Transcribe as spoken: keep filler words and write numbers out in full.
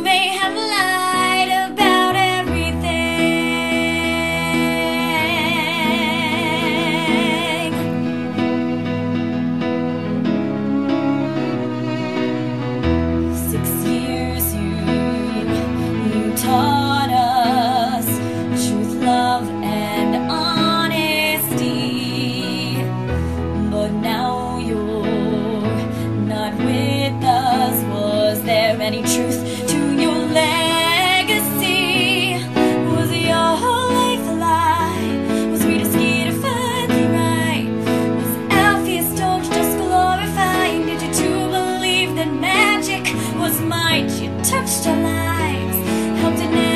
may have lied about everything. Six years you, you taught us truth, love, and honesty, but now you're not with us. Was there any truth to your legacy? Was your whole life a lie? Was we just here to finally right? Was Alpheus Doge just glorifying? Did you too believe that magic was might? You touched our lives, helped it